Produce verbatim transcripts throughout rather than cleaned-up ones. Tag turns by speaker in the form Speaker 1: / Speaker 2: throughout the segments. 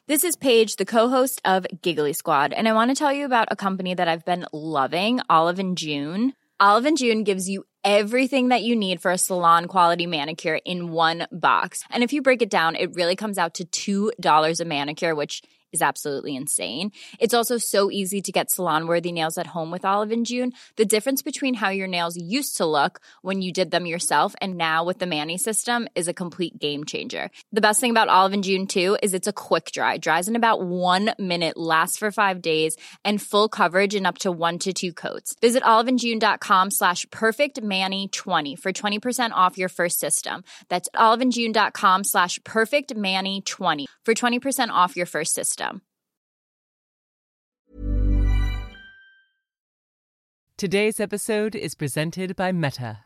Speaker 1: This is Paige, the co-host of Giggly Squad, and I want to tell you about a company that I've been loving, Olive and June. Olive and June gives you everything that you need for a salon-quality manicure in one box. And if you break it down, it really comes out to two dollars a manicure, which is absolutely insane. It's also so easy to get salon-worthy nails at home with Olive and June. The difference between how your nails used to look when you did them yourself and now with the Mani system is a complete game changer. The best thing about Olive and June, too, is it's a quick dry. Dries in about one minute, lasts for five days, and full coverage in up to one to two coats. Visit oliveandjune.com slash perfectmani20 for twenty percent off your first system. That's oliveandjune.com slash perfectmani20 for twenty percent off your first system.
Speaker 2: Today's episode is presented by Meta.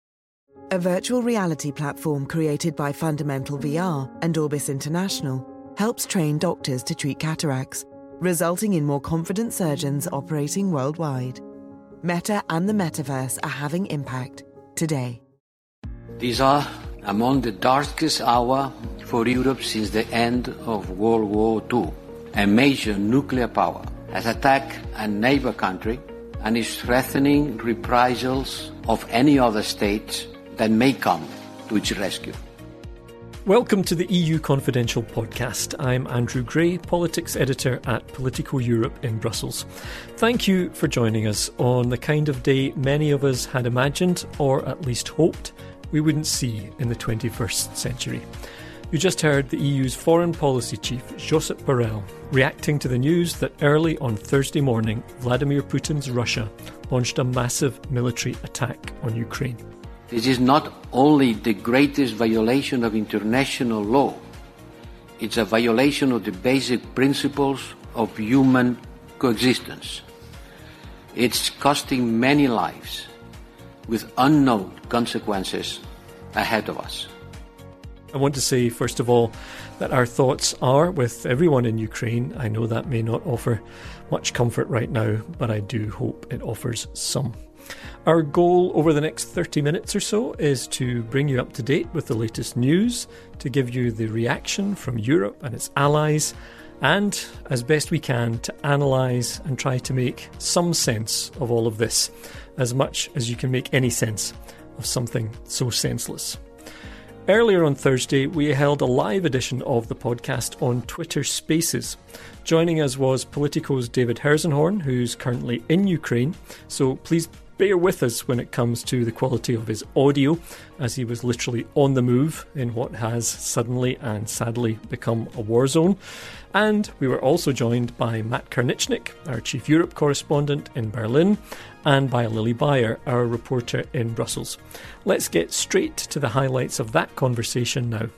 Speaker 3: A virtual reality platform created by Fundamental V R and Orbis International helps train doctors to treat cataracts, resulting in more confident surgeons operating worldwide. Meta and the metaverse are having impact today.
Speaker 4: These are among the darkest hours for Europe since the end of World War Two. A major nuclear power has attacked a neighbor country and is threatening reprisals of any other state that may come to its rescue.
Speaker 5: Welcome to the E U Confidential podcast. I'm Andrew Gray, politics editor at Politico Europe in Brussels. Thank you for joining us on the kind of day many of us had imagined, or at least hoped, we wouldn't see in the twenty-first century. You just heard the E U's foreign policy chief, Josep Borrell, reacting to the news that early on Thursday morning, Vladimir Putin's Russia launched a massive military attack on Ukraine.
Speaker 4: This is not only the greatest violation of international law, it's a violation of the basic principles of human coexistence. It's costing many lives, with unknown consequences ahead of us.
Speaker 5: I want to say, first of all, that our thoughts are with everyone in Ukraine. I know that may not offer much comfort right now, but I do hope it offers some. Our goal over the next thirty minutes or so is to bring you up to date with the latest news, to give you the reaction from Europe and its allies, and, as best we can, to analyse and try to make some sense of all of this, as much as you can make any sense of something so senseless. Earlier on Thursday, we held a live edition of the podcast on Twitter Spaces. Joining us was Politico's David Herzenhorn, who's currently in Ukraine, so please bear with us when it comes to the quality of his audio, as he was literally on the move in what has suddenly and sadly become a war zone. And we were also joined by Matt Karnichnik, our Chief Europe correspondent in Berlin, and by Lily Bayer, our reporter in Brussels. Let's get straight to the highlights of that conversation now.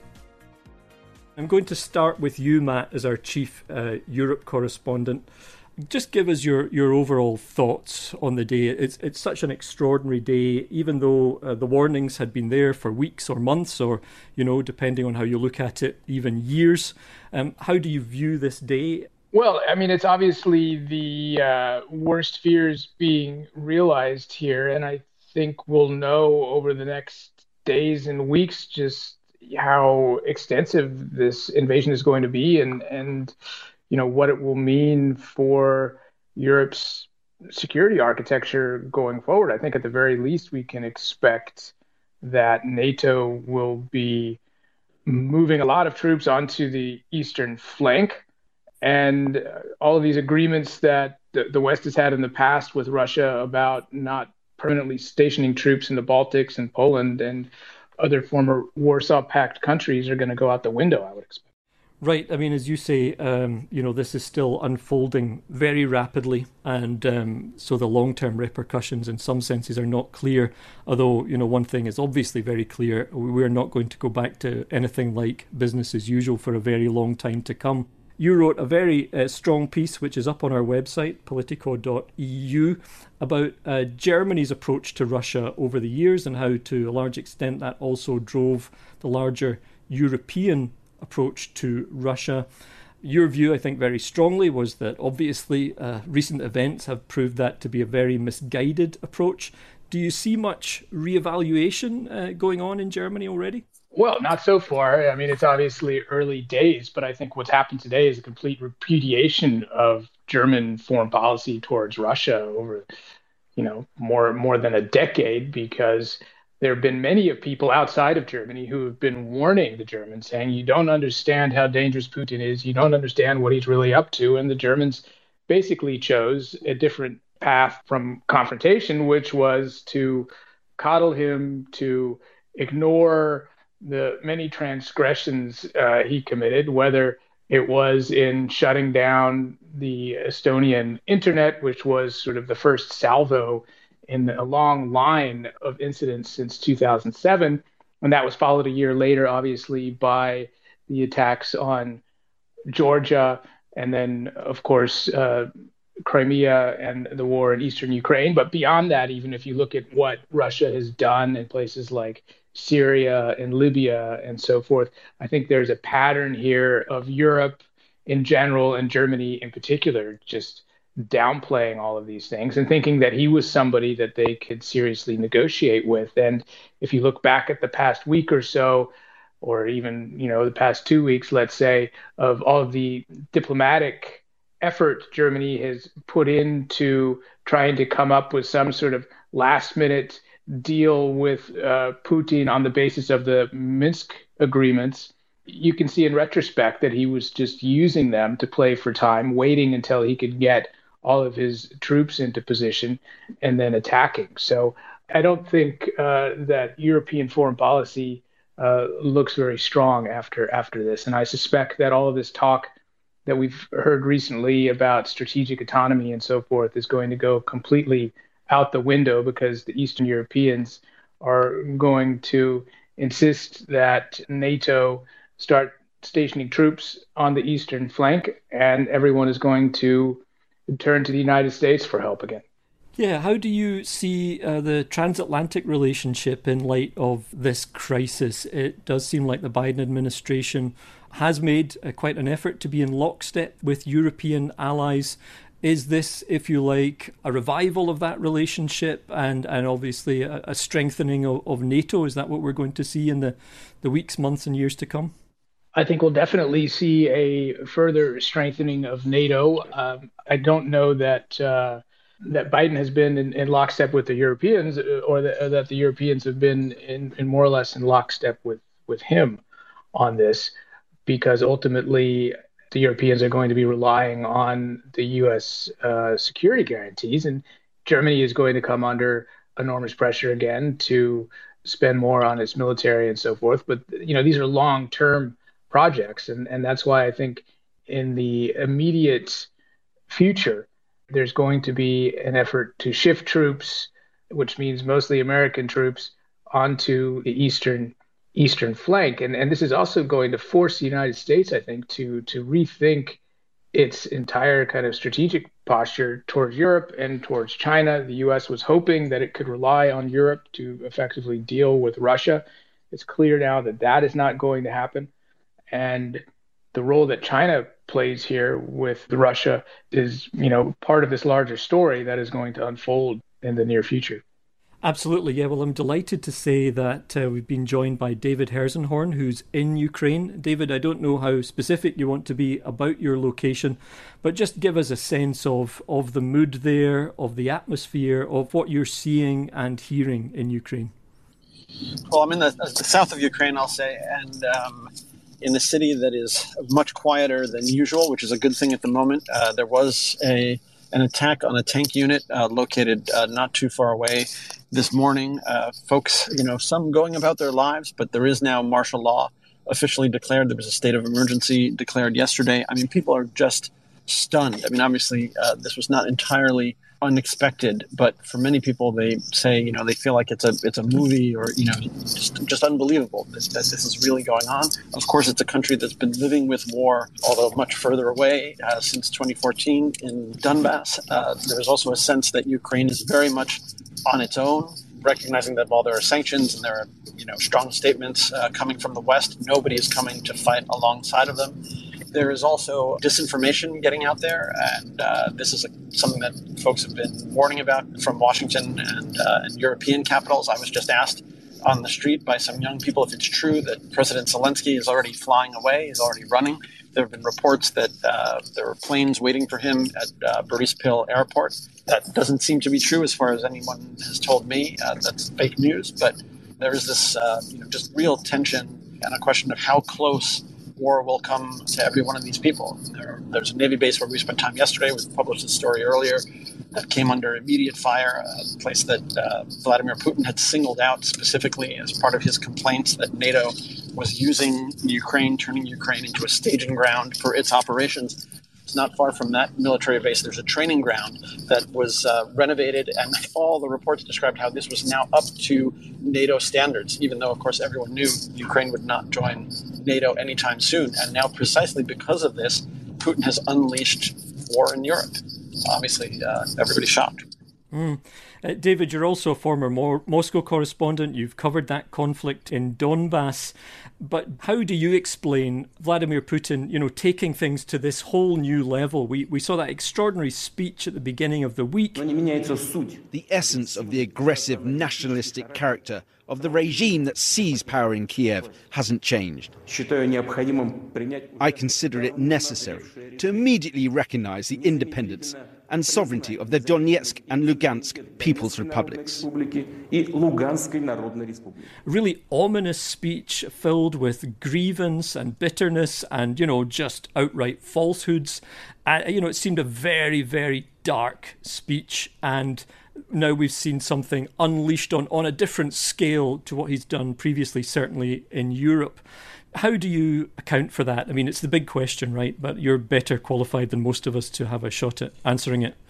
Speaker 5: I'm going to start with you, Matt, as our Chief uh, Europe correspondent. Just give us your, your overall thoughts on the day. It's it's such an extraordinary day, even though uh, the warnings had been there for weeks or months, or, you know, depending on how you look at it, even years. Um, how do you view this day?
Speaker 6: Well, I mean, it's obviously the uh, worst fears being realized here, and I think we'll know over the next days and weeks just how extensive this invasion is going to be, and and you know what it will mean for Europe's security architecture going forward. I think at the very least we can expect that NATO will be moving a lot of troops onto the eastern flank. And all of these agreements that the West has had in the past with Russia about not permanently stationing troops in the Baltics and Poland and other former Warsaw Pact countries are going to go out the window, I would expect.
Speaker 5: Right. I mean, as you say, um, you know, this is still unfolding very rapidly. And um, so the long-term repercussions in some senses are not clear. Although, you know, one thing is obviously very clear. We're not going to go back to anything like business as usual for a very long time to come. You wrote a very uh, strong piece, which is up on our website, politico dot e u, about uh, Germany's approach to Russia over the years and how, to a large extent, that also drove the larger European approach to Russia. Your view, I think, very strongly was that obviously uh, recent events have proved that to be a very misguided approach. Do you see much reevaluation uh, going on in Germany already?
Speaker 6: Well, not so far. I mean, it's obviously early days, but I think what's happened today is a complete repudiation of German foreign policy towards Russia over, you know, more more than a decade, because there have been many of people outside of Germany who have been warning the Germans, saying, you don't understand how dangerous Putin is, you don't understand what he's really up to. And the Germans basically chose a different path from confrontation, which was to coddle him, to ignore the many transgressions uh, he committed, whether it was in shutting down the Estonian internet, which was sort of the first salvo in a long line of incidents since two thousand seven. And that was followed a year later, obviously, by the attacks on Georgia, and then, of course, uh, Crimea and the war in eastern Ukraine. But beyond that, even if you look at what Russia has done in places like Syria and Libya and so forth, I think there's a pattern here of Europe in general and Germany in particular just downplaying all of these things and thinking that he was somebody that they could seriously negotiate with. And if you look back at the past week or so, or even, you know, the past two weeks, let's say, of all of the diplomatic effort Germany has put into trying to come up with some sort of last minute deal with uh, Putin on the basis of the Minsk agreements, you can see in retrospect that he was just using them to play for time, waiting until he could get all of his troops into position and then attacking. So I don't think uh, that European foreign policy uh, looks very strong after after this. And I suspect that all of this talk that we've heard recently about strategic autonomy and so forth is going to go completely out the window, because the Eastern Europeans are going to insist that NATO start stationing troops on the eastern flank, and everyone is going to turn to the United States for help again.
Speaker 5: Yeah, how do you see uh, the transatlantic relationship in light of this crisis? It does seem like the Biden administration has made uh, quite an effort to be in lockstep with European allies. Is this, if you like, a revival of that relationship and, and obviously a, a strengthening of, of NATO? Is that what we're going to see in the, the weeks, months and years to come?
Speaker 6: I think we'll definitely see a further strengthening of NATO. Um, I don't know that uh, that Biden has been in, in lockstep with the Europeans, or, the, or that the Europeans have been in, in more or less in lockstep with, with him on this, because ultimately the Europeans are going to be relying on the U S uh, security guarantees, and Germany is going to come under enormous pressure again to spend more on its military and so forth. But, you know, these are long-term projects, and, and that's why I think in the immediate future, there's going to be an effort to shift troops, which means mostly American troops, onto the eastern eastern flank. And, and this is also going to force the United States, I think, to to rethink its entire kind of strategic posture towards Europe and towards China. The U S was hoping that it could rely on Europe to effectively deal with Russia. It's clear now that that is not going to happen. And the role that China plays here with Russia is, you know, part of this larger story that is going to unfold in the near future.
Speaker 5: Absolutely, yeah. Well, I'm delighted to say that uh, we've been joined by David Herzenhorn, who's in Ukraine. David, I don't know how specific you want to be about your location, but just give us a sense of, of the mood there, of the atmosphere, of what you're seeing and hearing in Ukraine.
Speaker 7: Well, I'm in the, the south of Ukraine, I'll say, and um, in a city that is much quieter than usual, which is a good thing at the moment. Uh, there was a an attack on a tank unit uh, located uh, not too far away this morning. Uh, folks, you know, some going about their lives, but there is now martial law officially declared. There was a state of emergency declared yesterday. I mean, people are just stunned. I mean, obviously, uh, this was not entirely unexpected, but for many people, they say, you know, they feel like it's a it's a movie, or, you know, just just unbelievable that, that this is really going on. Of course, it's a country that's been living with war, although much further away, uh, since twenty fourteen in Donbass. Uh, there's also a sense that Ukraine is very much on its own, recognizing that while there are sanctions and there are, you know, strong statements uh, coming from the West, nobody is coming to fight alongside of them. There is also disinformation getting out there, and uh, this is a, something that folks have been warning about from Washington and, uh, and European capitals. I was just asked on the street by some young people if it's true that President Zelensky is already flying away, he's already running. There have been reports that uh, there are planes waiting for him at uh, Borispil Airport. That doesn't seem to be true as far as anyone has told me. Uh, that's fake news. But there is this uh, you know, just real tension and a question of how close war will come to every one of these people. There, there's a Navy base where we spent time yesterday. We published a story earlier that came under immediate fire, a place that uh, Vladimir Putin had singled out specifically as part of his complaints that NATO was using Ukraine, turning Ukraine into a staging ground for its operations. It's not far from that military base. There's a training ground that was uh, renovated, and all the reports described how this was now up to NATO standards, even though, of course, everyone knew Ukraine would not join NATO anytime soon. And now, precisely because of this, Putin has unleashed war in Europe. Obviously, uh, everybody's shocked.
Speaker 5: Mm. Uh, David, you're also a former Mo- Moscow correspondent. You've covered that conflict in Donbass. But how do you explain Vladimir Putin, you know, taking things to this whole new level? We we saw that extraordinary speech at the beginning of the week.
Speaker 8: The essence of the aggressive nationalistic character of the regime that seized power in Kiev hasn't changed. I consider it necessary to immediately recognize the independence and sovereignty of the Donetsk and Lugansk People's Republics.
Speaker 5: Really ominous speech filled with grievance and bitterness and, you know, just outright falsehoods. Uh, you know, it seemed a very, very dark speech, and now we've seen something unleashed on, on a different scale to what he's done previously, certainly in Europe. How do you account for that? I mean, it's the big question, right? But you're better qualified than most of us to have a shot at answering it.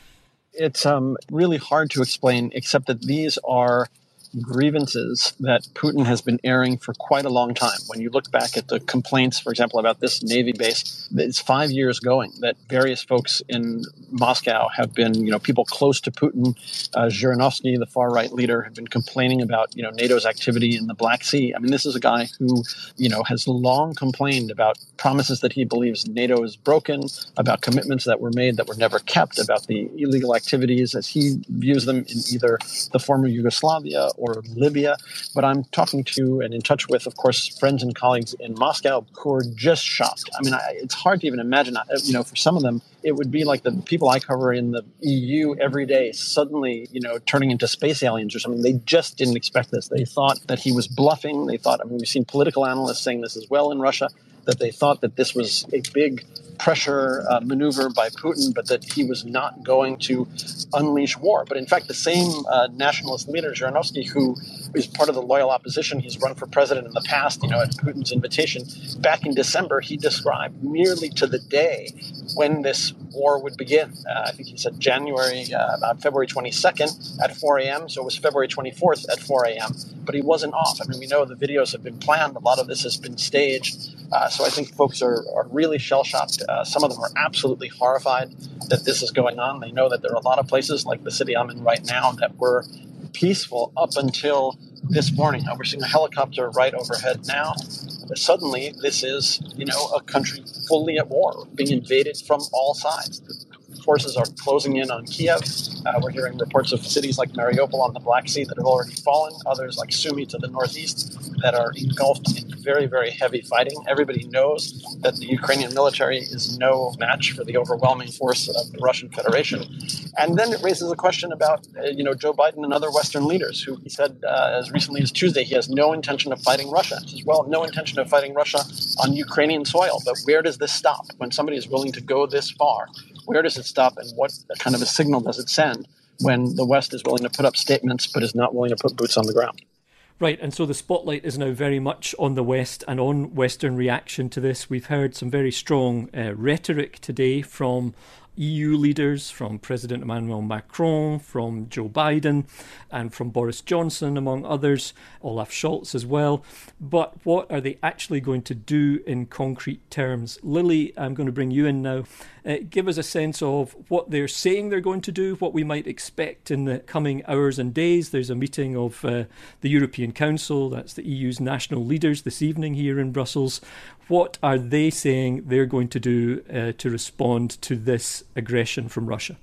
Speaker 7: It's um, really hard to explain, except that these are grievances that Putin has been airing for quite a long time. When you look back at the complaints, for example, about this Navy base, it's five years going that various folks in Moscow have been, you know, people close to Putin, uh, Zhirinovsky, the far-right leader, have been complaining about, you know, NATO's activity in the Black Sea. I mean, this is a guy who, you know, has long complained about promises that he believes NATO is broken, about commitments that were made that were never kept, about the illegal activities as he views them in either the former Yugoslavia or Libya. But I'm talking to and in touch with, of course, friends and colleagues in Moscow who are just shocked. I mean, I, it's hard to even imagine, you know, for some of them, it would be like the people I cover in the E U every day suddenly, you know, turning into space aliens or something. They just didn't expect this. They thought that he was bluffing. They thought, I mean, we've seen political analysts saying this as well in Russia, that they thought that this was a big pressure uh, maneuver by Putin, but that he was not going to unleash war. But in fact, the same uh, nationalist leader, Zhirinovsky, who is part of the loyal opposition, he's run for president in the past, you know, at Putin's invitation, back in December, he described nearly to the day when this war would begin. Uh, I think he said January, uh, about February twenty-second at four a.m., so it was February twenty-fourth at four a.m., but he wasn't off. I mean, we know the videos have been planned. A lot of this has been staged. Uh, so I think folks are, are really shell-shocked. Uh, some of them are absolutely horrified that this is going on. They know that there are a lot of places, like the city I'm in right now, that were peaceful up until this morning. Now we're seeing a helicopter right overhead now. But suddenly, this is, you know, a country fully at war, being invaded from all sides. The forces are closing in on Kiev. Uh, we're hearing reports of cities like Mariupol on the Black Sea that have already fallen, others like Sumy to the northeast that are engulfed in very, very heavy fighting. Everybody knows that the Ukrainian military is no match for the overwhelming force of the Russian Federation. And then it raises a question about, uh, you know, Joe Biden and other Western leaders who he said uh, as recently as Tuesday he has no intention of fighting Russia. He says, well, no intention of fighting Russia on Ukrainian soil. But where does this stop? When somebody is willing to go this far, where does it stop, and what kind of a signal does it send when the West is willing to put up statements but is not willing to put boots on the ground?
Speaker 5: Right, and so the spotlight is now very much on the West and on Western reaction to this. We've heard some very strong uh, rhetoric today from E U leaders, from President Emmanuel Macron, from Joe Biden, and from Boris Johnson, among others, Olaf Scholz as well. But what are they actually going to do in concrete terms? Lily, I'm going to bring you in now. Uh, give us a sense of what they're saying they're going to do, what we might expect in the coming hours and days. There's a meeting of uh, the European Council, that's the E U's national leaders, this evening here in Brussels. What are they saying they're going to do uh, to respond to this aggression from Russia?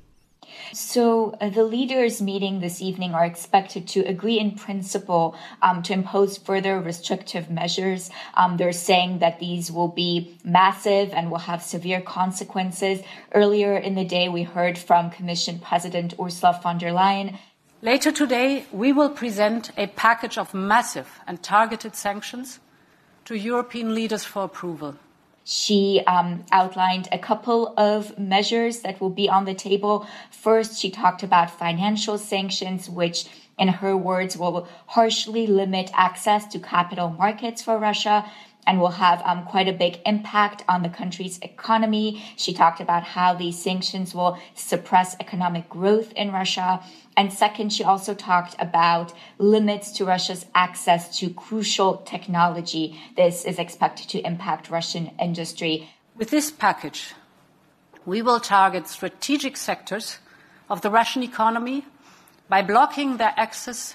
Speaker 9: So uh, the leaders meeting this evening are expected to agree in principle um, to impose further restrictive measures. Um, they're saying that these will be massive and will have severe consequences. Earlier in the day, we heard from Commission President Ursula von der Leyen.
Speaker 10: Later today, we will present a package of massive and targeted sanctions to European leaders for approval.
Speaker 9: She um, outlined a couple of measures that will be on the table. First, she talked about financial sanctions, which, in her words, will harshly limit access to capital markets for Russia and will have um, quite a big impact on the country's economy. She talked about how these sanctions will suppress economic growth in Russia. And second, she also talked about limits to Russia's access to crucial technology. This is expected to impact Russian industry.
Speaker 10: With this package, we will target strategic sectors of the Russian economy by blocking their access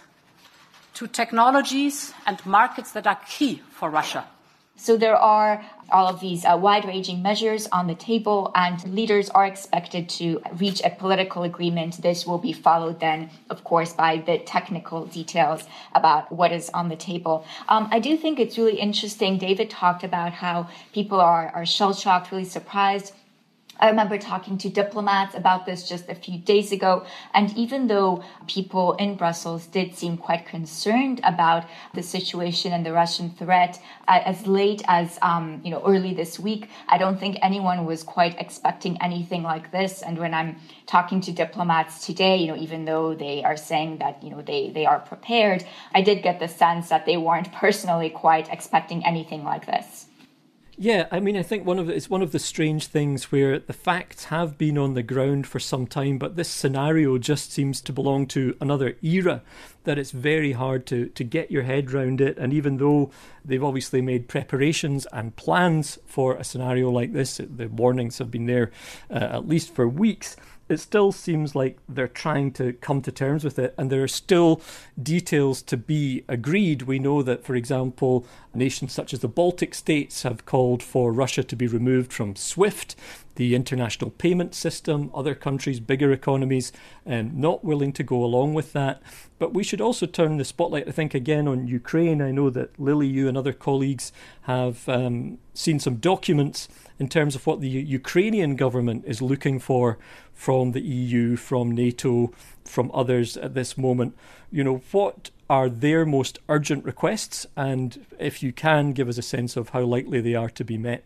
Speaker 10: to technologies and markets that are key for Russia.
Speaker 9: So there are all of these uh, wide-ranging measures on the table, and leaders are expected to reach a political agreement. This will be followed then, of course, by the technical details about what is on the table. Um, I do think it's really interesting. David talked about how people are, are shell-shocked, really surprised. I remember talking to diplomats about this just a few days ago. And even though people in Brussels did seem quite concerned about the situation and the Russian threat, uh, as late as, um, you know, early this week, I don't think anyone was quite expecting anything like this. And when I'm talking to diplomats today, you know, even though they are saying that, you know, they, they are prepared, I did get the sense that they weren't personally quite expecting anything like this.
Speaker 5: Yeah, I mean, I think one of the, it's one of the strange things where the facts have been on the ground for some time, but this scenario just seems to belong to another era, that it's very hard to, to get your head around it. And even though they've obviously made preparations and plans for a scenario like this, the warnings have been there uh, at least for weeks, it still seems like they're trying to come to terms with it, and there are still details to be agreed. We know that, for example, nations such as the Baltic states have called for Russia to be removed from SWIFT, the international payment system. Other countries, bigger economies, um, not willing to go along with that. But we should also turn the spotlight, I think, again on Ukraine. I know that Lily, you and other colleagues have um, seen some documents in terms of what the Ukrainian government is looking for from the E U, from NATO, from others at this moment. You know, what are their most urgent requests? And if you can, give us a sense of how likely they are to be met.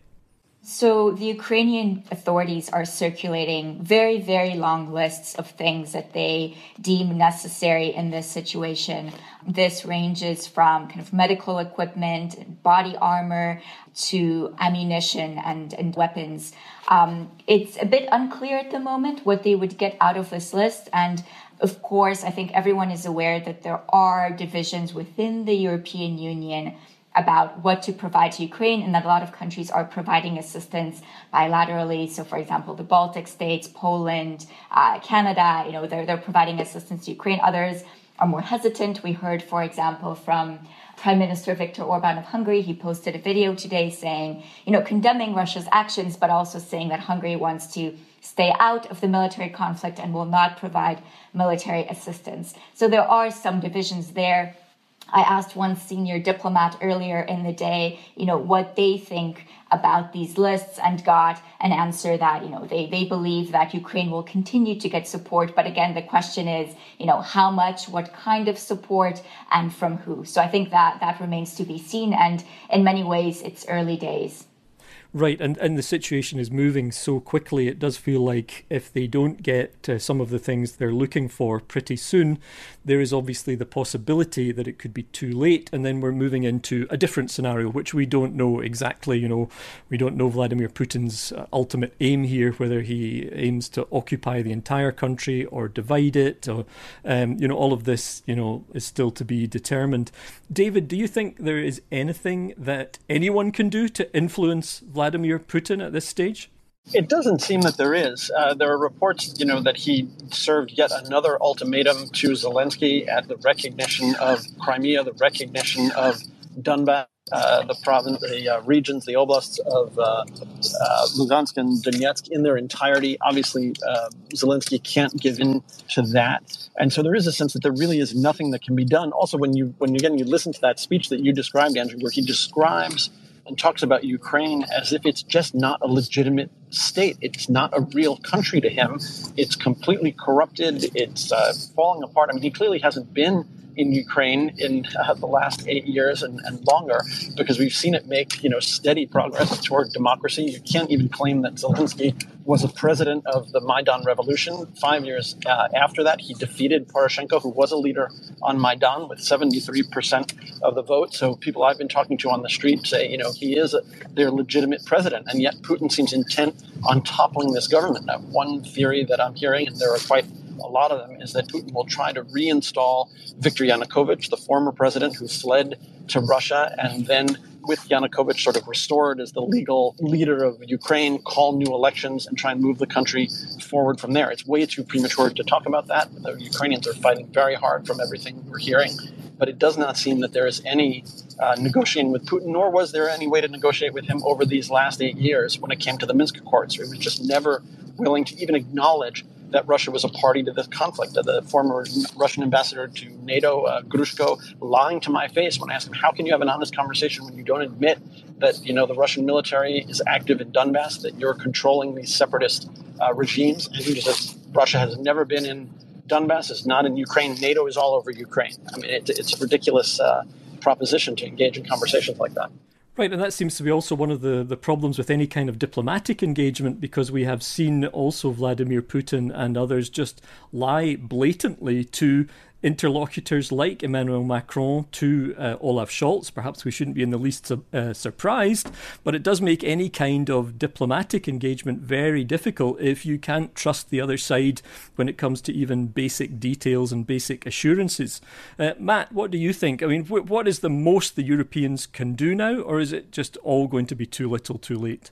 Speaker 9: So the Ukrainian authorities are circulating very, very long lists of things that they deem necessary in this situation. This ranges from kind of medical equipment, body armor, to ammunition and, and weapons. Um, it's a bit unclear at the moment what they would get out of this list. And of course, I think everyone is aware that there are divisions within the European Union about what to provide to Ukraine, and that a lot of countries are providing assistance bilaterally. So, for example, the Baltic states, Poland, uh, Canada, you know, they're they're providing assistance to Ukraine. Others are more hesitant. We heard, for example, from Prime Minister Viktor Orban of Hungary. He posted a video today saying, you know, condemning Russia's actions, but also saying that Hungary wants to stay out of the military conflict and will not provide military assistance. So there are some divisions there. I asked one senior diplomat earlier in the day, you know, what they think about these lists, and got an answer that, you know, they, they believe that Ukraine will continue to get support. But again, the question is, you know, how much, what kind of support, and from who? So I think that that remains to be seen. And in many ways, it's early days.
Speaker 5: Right, and, and the situation is moving so quickly, it does feel like if they don't get uh, some of the things they're looking for pretty soon, there is obviously the possibility that it could be too late, and then we're moving into a different scenario, which we don't know exactly. You know, we don't know Vladimir Putin's uh, ultimate aim here, whether he aims to occupy the entire country or divide it, or, um, you know, all of this, you know, is still to be determined. David, do you think there is anything that anyone can do to influence Vladimir Vladimir Putin at this stage?
Speaker 7: It doesn't seem that there is. Uh, there are reports, you know, that he served yet another ultimatum to Zelensky at the recognition of Crimea, the recognition of Donbass. uh, the province, the uh, regions, the oblasts of uh, uh, Lugansk and Donetsk in their entirety. Obviously, uh, Zelensky can't give in to that, and so there is a sense that there really is nothing that can be done. Also, when you when again you listen to that speech that you described, Andrew, where he describes and talks about Ukraine as if it's just not a legitimate state. It's not a real country to him. It's completely corrupted. It's uh, falling apart. I mean, he clearly hasn't been in Ukraine in uh, the last eight years and, and longer, because we've seen it make, you know, steady progress toward democracy. You can't even claim that Zelensky was a president of the Maidan Revolution. Five years uh, after that, he defeated Poroshenko, who was a leader on Maidan with seventy-three percent of the vote. So people I've been talking to on the street say, you know, he is a, their legitimate president. And yet Putin seems intent on toppling this government. Now, one theory that I'm hearing, and there are quite a lot of them, is that Putin will try to reinstall Viktor Yanukovych, the former president who fled to Russia, and then with Yanukovych sort of restored as the legal leader of Ukraine, call new elections and try and move the country forward from there. It's way too premature to talk about that. The Ukrainians are fighting very hard from everything we're hearing, but it does not seem that there is any uh, negotiating with Putin, nor was there any way to negotiate with him over these last eight years when it came to the Minsk Accords. He was just never willing to even acknowledge that Russia was a party to this conflict. The former Russian ambassador to NATO, uh, Grushko, lying to my face when I asked him, how can you have an honest conversation when you don't admit that, you know, the Russian military is active in Donbass, that you're controlling these separatist uh, regimes? And he says Russia has never been in Donbass, is not in Ukraine. NATO is all over Ukraine. I mean, it, it's a ridiculous uh, proposition to engage in conversations like that.
Speaker 5: Right, and that seems to be also one of the, the problems with any kind of diplomatic engagement, because we have seen also Vladimir Putin and others just lie blatantly to interlocutors like Emmanuel Macron, to uh, Olaf Scholz. Perhaps we shouldn't be in the least uh, surprised, but it does make any kind of diplomatic engagement very difficult if you can't trust the other side when it comes to even basic details and basic assurances. Uh, Matt, what do you think? I mean, wh- what is the most the Europeans can do now, or is it just all going to be too little, too late?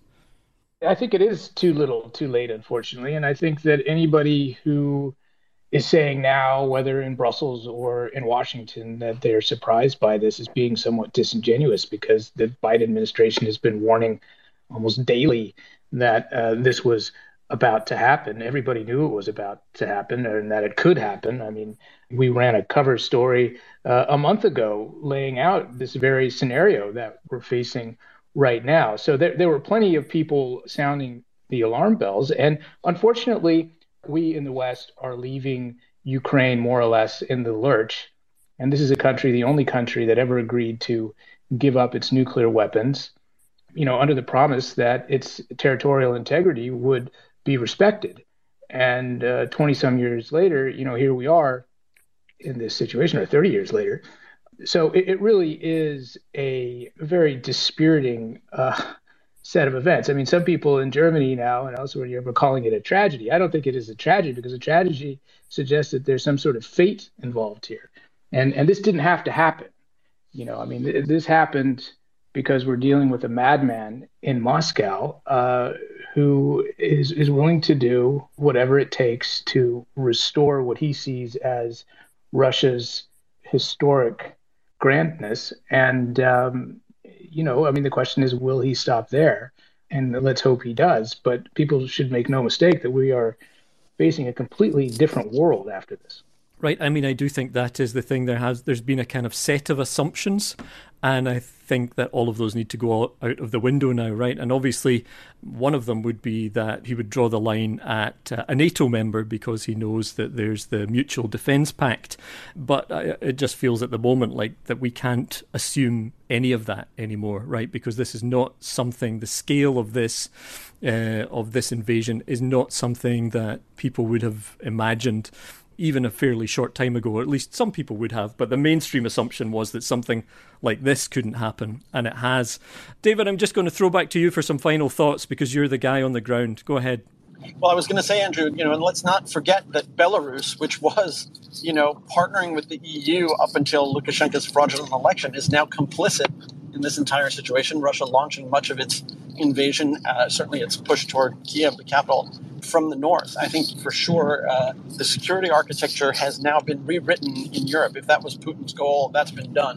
Speaker 6: I think it is too little, too late, unfortunately. And I think that anybody who is saying now, whether in Brussels or in Washington, that they're surprised by this is being somewhat disingenuous, because the Biden administration has been warning almost daily that uh, this was about to happen. Everybody knew it was about to happen and that it could happen. I mean, we ran a cover story uh, a month ago laying out this very scenario that we're facing right now. So there, there were plenty of people sounding the alarm bells. And unfortunately, we in the West are leaving Ukraine more or less in the lurch. And this is a country, the only country that ever agreed to give up its nuclear weapons, you know, under the promise that its territorial integrity would be respected. And uh, twenty some years later, you know, here we are in this situation, or thirty years later. So it, it really is a very dispiriting uh set of events. I mean, some people in Germany now and elsewhere in Europe are calling it a tragedy. I don't think it is a tragedy, because a tragedy suggests that there's some sort of fate involved here. And and this didn't have to happen. You know, I mean, th- this happened because we're dealing with a madman in Moscow uh, who is, is willing to do whatever it takes to restore what he sees as Russia's historic grandness. And, um, you know, I mean, the question is, will he stop there? And let's hope he does. But people should make no mistake that we are facing a completely different world after this.
Speaker 5: Right. I mean, I do think that is the thing. There has, there's been a kind of set of assumptions, and I think that all of those need to go out of the window now, right? And obviously, one of them would be that he would draw the line at uh, a NATO member, because he knows that there's the Mutual Defence Pact. But uh, it just feels at the moment like that we can't assume any of that anymore, right? Because this is not something, the scale of this uh, of this invasion is not something that people would have imagined even a fairly short time ago, or at least some people would have. But the mainstream assumption was that something like this couldn't happen, and it has. David, I'm just going to throw back to you for some final thoughts, because you're the guy on the ground. Go ahead.
Speaker 7: Well, I was going to say, Andrew, you know, and let's not forget that Belarus, which was, you know, partnering with the E U up until Lukashenko's fraudulent election, is now complicit in this entire situation. Russia launching much of its invasion, uh, certainly its push toward Kiev, the capital, from the north. I think for sure uh, the security architecture has now been rewritten in Europe. If that was Putin's goal, that's been done.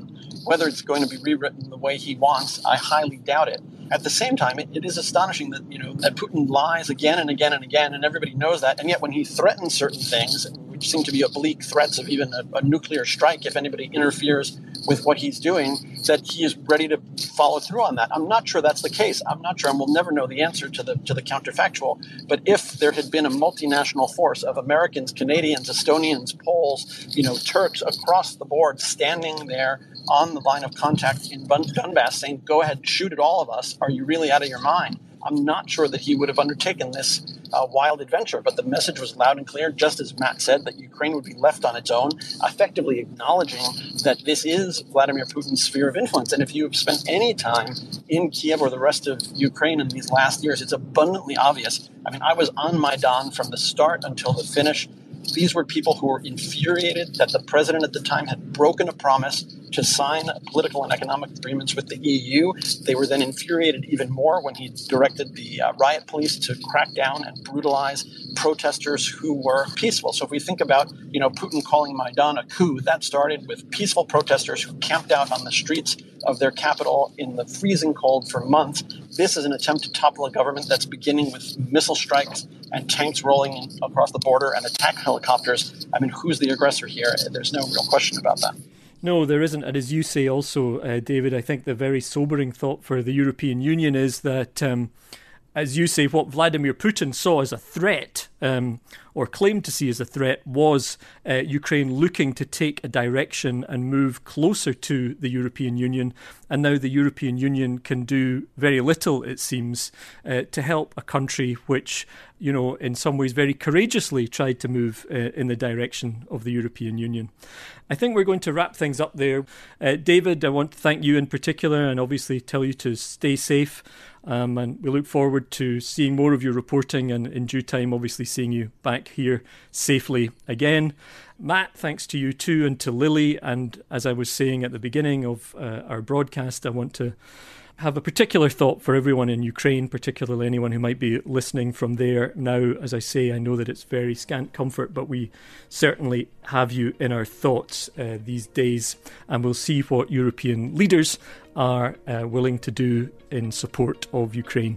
Speaker 7: Whether it's going to be rewritten the way he wants, I highly doubt it. At the same time, it, it is astonishing that, you know, that Putin lies again and again and again, and everybody knows that. And yet when he threatens certain things, which seem to be oblique threats of even a, a nuclear strike if anybody interferes with what he's doing, that he is ready to follow through on that. I'm not sure that's the case. I'm not sure, and we'll never know the answer to the to the counterfactual. But if there had been a multinational force of Americans, Canadians, Estonians, Poles, you know, Turks across the board standing there on the line of contact in Donbass saying, go ahead, shoot at all of us, are you really out of your mind? I'm not sure that he would have undertaken this uh, wild adventure, but the message was loud and clear, just as Matt said, that Ukraine would be left on its own, effectively acknowledging that this is Vladimir Putin's sphere of influence. And if you have spent any time in Kiev or the rest of Ukraine in these last years, it's abundantly obvious. I mean, I was on Maidan from the start until the finish. These were people who were infuriated that the president at the time had broken a promise to sign political and economic agreements with the E U. They were then infuriated even more when he directed the uh, riot police to crack down and brutalize protesters who were peaceful. So if we think about, you know, Putin calling Maidan a coup, that started with peaceful protesters who camped out on the streets of their capital in the freezing cold for months. This is an attempt to topple a government that's beginning with missile strikes and tanks rolling in across the border and attack helicopters. I mean, who's the aggressor here? There's no real question about that.
Speaker 5: No, there isn't. And as you say also, uh, David, I think the very sobering thought for the European Union is that, um, as you say, what Vladimir Putin saw as a threat, um, or claimed to see as a threat, was uh, Ukraine looking to take a direction and move closer to the European Union. And now the European Union can do very little, it seems, uh, to help a country which, you know, in some ways very courageously tried to move uh, in the direction of the European Union. I think we're going to wrap things up there. Uh, David, I want to thank you in particular and obviously tell you to stay safe. Um, and we look forward to seeing more of your reporting and in due time, obviously seeing you back here safely again. Matt, thanks to you too, and to Lily. And as I was saying at the beginning of uh, our broadcast, I want to have a particular thought for everyone in Ukraine, particularly anyone who might be listening from there. Now, as I say, I know that it's very scant comfort, but we certainly have you in our thoughts uh, these days, and we'll see what European leaders are uh, willing to do in support of Ukraine.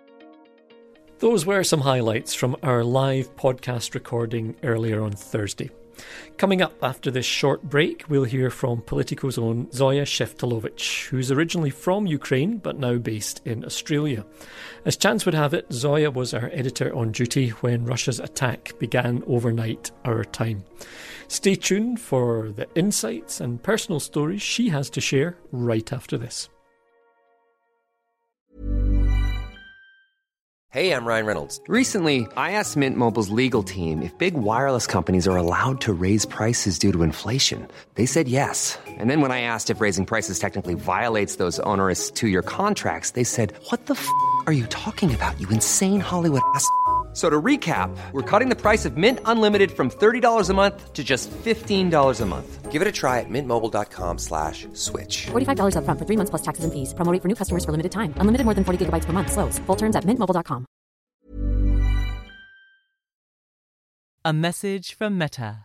Speaker 5: Those were some highlights from our live podcast recording earlier on Thursday. Coming up after this short break, we'll hear from Politico's own Zoya Sheftalovich, who's originally from Ukraine but now based in Australia. As chance would have it, Zoya was our editor on duty when Russia's attack began overnight our time. Stay tuned for the insights and personal stories she has to share right after this.
Speaker 11: Hey, I'm Ryan Reynolds. Recently, I asked Mint Mobile's legal team if big wireless companies are allowed to raise prices due to inflation. They said yes. And then when I asked if raising prices technically violates those onerous two-year contracts, they said, what the f*** are you talking about, you insane Hollywood ass f- So to recap, we're cutting the price of Mint Unlimited from thirty dollars a month to just fifteen dollars a month. Give it a try at mintmobile.com slash switch.
Speaker 12: forty-five dollars up front for three months plus taxes and fees. Promo rate for new customers for limited time. Unlimited more than forty gigabytes per month. Slows full terms at mint mobile dot com.
Speaker 2: A message from Meta.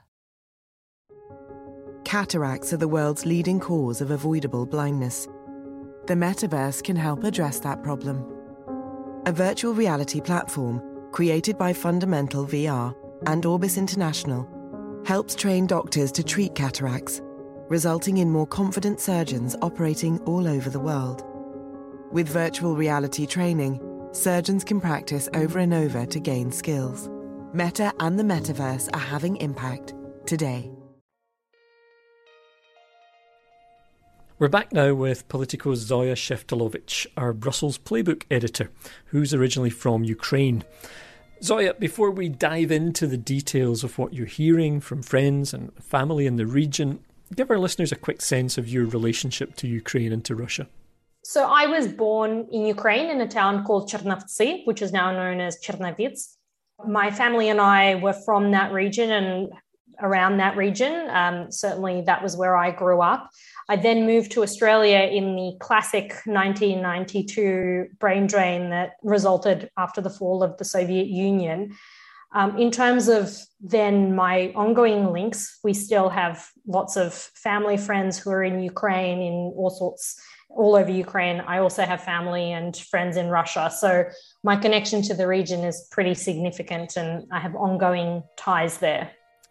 Speaker 3: Cataracts are the world's leading cause of avoidable blindness. The metaverse can help address that problem. A virtual reality platform created by Fundamental V R and Orbis International helps train doctors to treat cataracts, resulting in more confident surgeons operating all over the world. With virtual reality training, surgeons can practice over and over to gain skills. Meta and the metaverse are having impact today.
Speaker 5: We're back now with Politico's Zoya Sheftalovich, our Brussels Playbook editor, who's originally from Ukraine. Zoya, before we dive into the details of what you're hearing from friends and family in the region, give our listeners a quick sense of your relationship to Ukraine and to Russia.
Speaker 13: So I was born in Ukraine in a town called Chernovtsi, which is now known as Chernovitz. My family and I were from that region and around that region. Um, certainly that was where I grew up. I then moved to Australia in the classic nineteen ninety-two brain drain that resulted after the fall of the Soviet Union. Um, in terms of then my ongoing links, we still have lots of family friends who are in Ukraine, in all sorts, all over Ukraine. I also have family and friends in Russia. So my connection to the region is pretty significant, and I have ongoing ties there.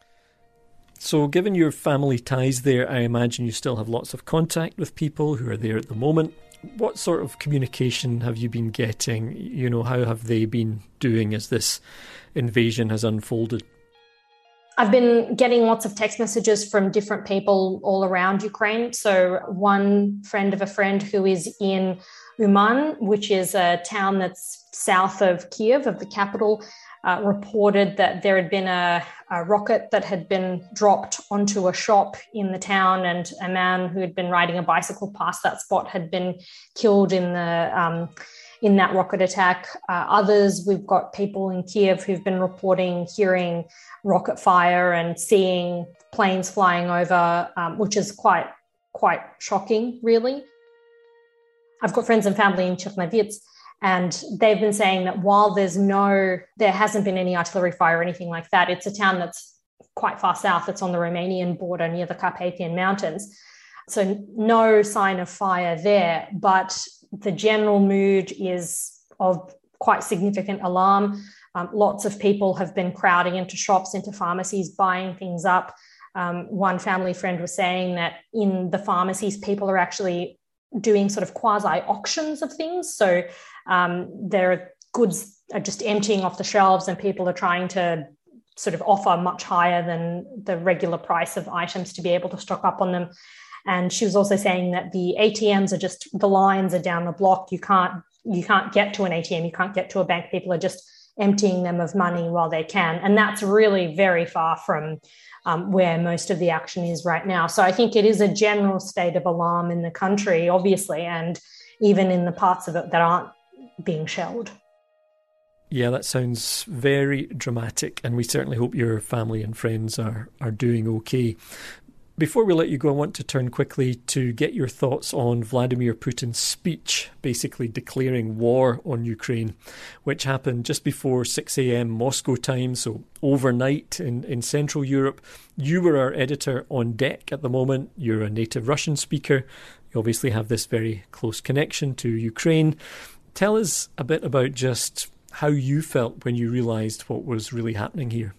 Speaker 5: So given your family ties there, I imagine you still have lots of contact with people who are there at the moment. What sort of communication have you been getting? You know, how have they been doing as this invasion has unfolded?
Speaker 13: I've been getting lots of text messages from different people all around Ukraine. So one friend of a friend who is in Uman, which is a town that's south of Kiev, of the capital, uh, reported that there had been a, a rocket that had been dropped onto a shop in the town, and a man who had been riding a bicycle past that spot had been killed in the um, in that rocket attack. Uh, others, we've got people in Kiev who've been reporting hearing rocket fire and seeing planes flying over, um, which is quite quite shocking, really. I've got friends and family in Chernivtsi, and they've been saying that while there's no, there hasn't been any artillery fire or anything like that, it's a town that's quite far south. It's on the Romanian border near the Carpathian Mountains. So no sign of fire there, but the general mood is of quite significant alarm. Um, lots of people have been crowding into shops, into pharmacies, buying things up. Um, one family friend was saying that in the pharmacies, people are actually doing sort of quasi-auctions of things. So um, their goods are just emptying off the shelves, and people are trying to sort of offer much higher than the regular price of items to be able to stock up on them. And she was also saying that the A T Ms are just, the lines are down the block. You can't, you can't get to an A T M. You can't get to a bank. People are just emptying them of money while they can. And that's really very far from um, where most of the action is right now. So I think it is a general state of alarm in the country, obviously, and even in the parts of it that aren't being shelled.
Speaker 5: Yeah, that sounds very dramatic, and we certainly hope your family and friends are, are doing okay. Before we let you go, I want to turn quickly to get your thoughts on Vladimir Putin's speech, basically declaring war on Ukraine, which happened just before six a.m. Moscow time, so overnight in, in Central Europe. You were our editor on deck at the moment. You're a native Russian speaker. You obviously have this very close connection to Ukraine. Tell us a bit about just how you felt when you realised what was really happening here.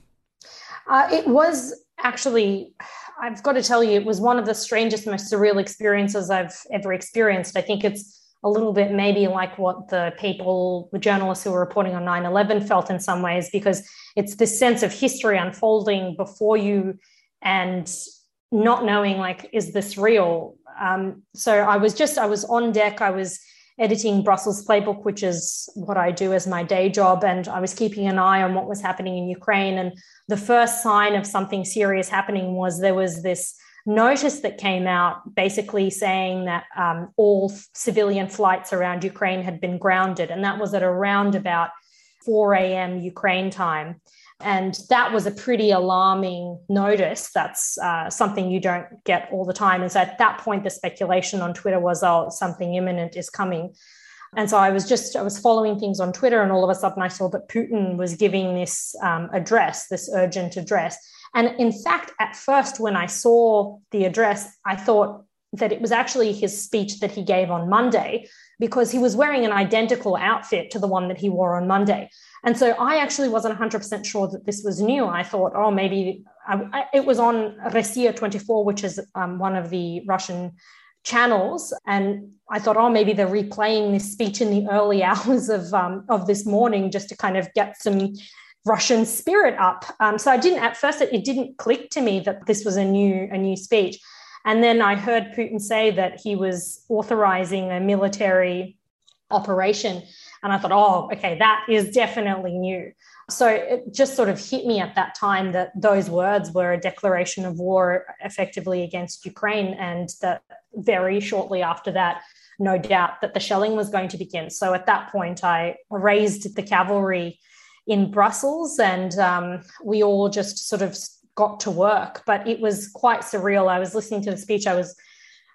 Speaker 13: Uh, it was actually, I've got to tell you, it was one of the strangest, most surreal experiences I've ever experienced. I think it's a little bit maybe like what the people, the journalists who were reporting on nine eleven felt in some ways, because it's this sense of history unfolding before you and not knowing, like, is this real? Um, so I was just, I was on deck. I was editing Brussels Playbook, which is what I do as my day job. And I was keeping an eye on what was happening in Ukraine. And the first sign of something serious happening was there was this notice that came out basically saying that um, all civilian flights around Ukraine had been grounded. And that was at around about four a.m. Ukraine time. And that was a pretty alarming notice. That's uh, something you don't get all the time. And so at that point, the speculation on Twitter was, oh, something imminent is coming. And so I was just, I was following things on Twitter, and all of a sudden I saw that Putin was giving this um, address, this urgent address. And in fact, at first, when I saw the address, I thought that it was actually his speech that he gave on Monday, because he was wearing an identical outfit to the one that he wore on Monday. And so I actually wasn't one hundred percent sure that this was new. I thought, oh, maybe I, I, it was on Rossiya twenty-four, which is um, one of the Russian channels. And I thought, oh, maybe they're replaying this speech in the early hours of, um, of this morning just to kind of get some Russian spirit up. Um, so I didn't, at first, it, it didn't click to me that this was a new, a new speech. And then I heard Putin say that he was authorizing a military operation. And I thought, oh, okay, that is definitely new. So it just sort of hit me at that time that those words were a declaration of war effectively against Ukraine, and that very shortly after that, no doubt that the shelling was going to begin. So at that point, I raised the cavalry in Brussels, and um, we all just sort of got to work. But it was quite surreal. I was listening to the speech. I was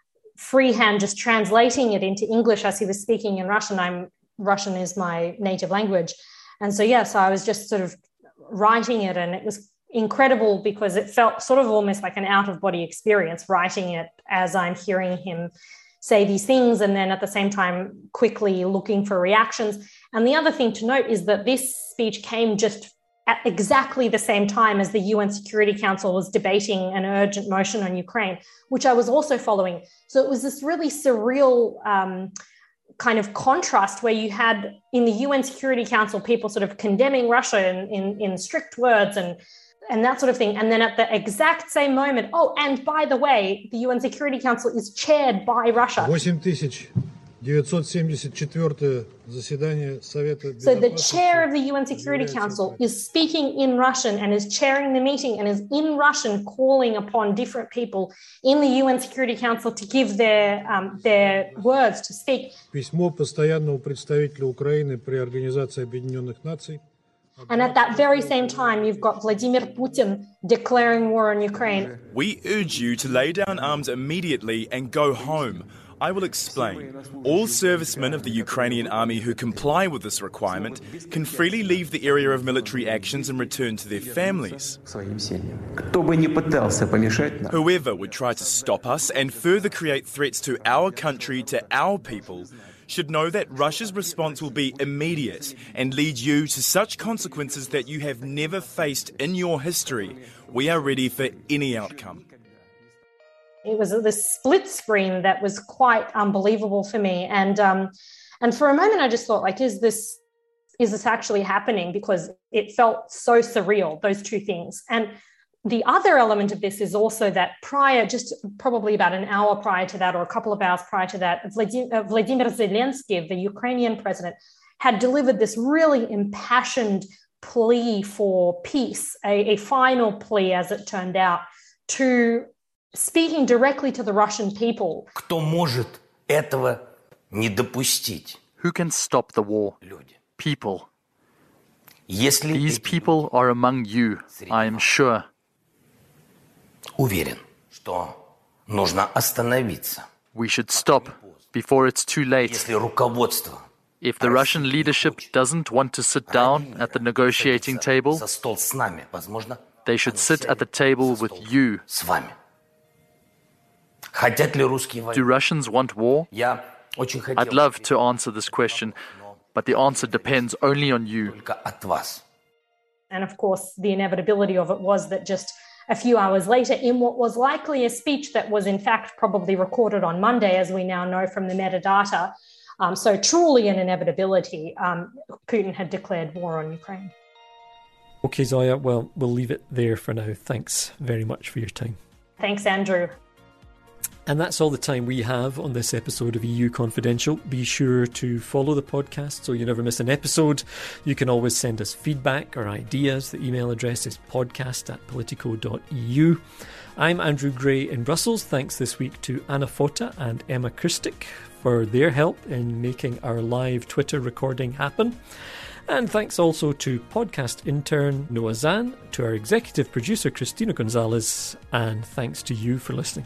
Speaker 13: freehand just translating it into English as he was speaking in Russian. I'm Russian is my native language. And so, yeah, so I was just sort of writing it, and it was incredible because it felt sort of almost like an out-of-body experience writing it as I'm hearing him say these things, and then at the same time quickly looking for reactions. And the other thing to note is that this speech came just at exactly the same time as the U N Security Council was debating an urgent motion on Ukraine, which I was also following. So it was this really surreal um, kind of contrast where you had in the U N Security Council people sort of condemning Russia in, in, in strict words and and that sort of thing. And then at the exact same moment, oh, and by the way, the U N Security Council is chaired by Russia.
Speaker 14: восемь тысяч девятьсот семьдесят четвёртое заседание Совета Безопасности.
Speaker 13: So the chair of the U N Security Council is speaking in Russian and is chairing the meeting and is in Russian calling upon different people in the U N Security Council to give their, um, their words, to speak.
Speaker 14: Письмо постоянного представителя Украины при Организации Объединенных Наций.
Speaker 13: And at that very same time, you've got Vladimir Putin declaring war on Ukraine.
Speaker 15: We urge you to lay down arms immediately and go home. I will explain. All servicemen of the Ukrainian army who comply with this requirement can freely leave the area of military actions and return to their families. Whoever would try to stop us and further create threats to our country, to our people, should know that Russia's response will be immediate and lead you to such consequences that you have never faced in your history. We are ready for any outcome.
Speaker 13: It was this split screen that was quite unbelievable for me. And um, and for a moment, I just thought, like, is this is this actually happening? Because it felt so surreal, those two things. And the other element of this is also that prior, just probably about an hour prior to that, or a couple of hours prior to that, Vladimir Zelensky, the Ukrainian president, had delivered this really impassioned plea for peace, a, a final plea, as it turned out, to speaking directly to the Russian people.
Speaker 16: Кто может этого не допустить?
Speaker 17: Who can stop the war? People. These people are among you, I am sure.
Speaker 16: Уверен, что нужно остановиться.
Speaker 17: We should stop before it's too late.
Speaker 16: Если руководство
Speaker 17: If the Russian leadership doesn't want to sit down at the negotiating table,
Speaker 16: за стол с нами, возможно,
Speaker 17: they should sit at the table with you.
Speaker 16: с вами. Хотят ли русские войны?
Speaker 17: Do Russians want war?
Speaker 16: Я очень хотел.
Speaker 17: I'd love to answer this question, but the answer depends only on you.
Speaker 16: Только от вас.
Speaker 13: And of course, the inevitability of it was that just a few hours later, in what was likely a speech that was in fact probably recorded on Monday, as we now know from the metadata, um, so truly an inevitability, um, Putin had declared war on Ukraine.
Speaker 5: Okay, Zoya, well, we'll leave it there for now. Thanks very much for your time.
Speaker 13: Thanks, Andrew.
Speaker 5: And that's all the time we have on this episode of E U Confidential. Be sure to follow the podcast so you never miss an episode. You can always send us feedback or ideas. The email address is podcast at politico dot e u. I'm Andrew Gray in Brussels. Thanks this week to Anna Fota and Emma Kristic for their help in making our live Twitter recording happen. And thanks also to podcast intern Noah Zan, to our executive producer Christina Gonzalez, and thanks to you for listening.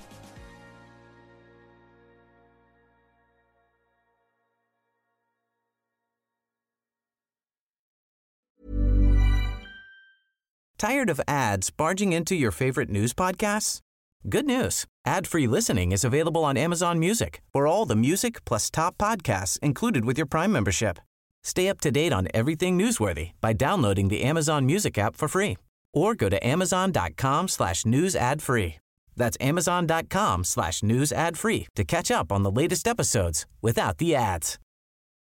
Speaker 18: Tired of ads barging into your favorite news podcasts? Good news. Ad-free listening is available on Amazon Music for all the music plus top podcasts included with your Prime membership. Stay up to date on everything newsworthy by downloading the Amazon Music app for free or go to amazon.com slash news ad free. That's amazon.com slash news ad free to catch up on the latest episodes without the ads.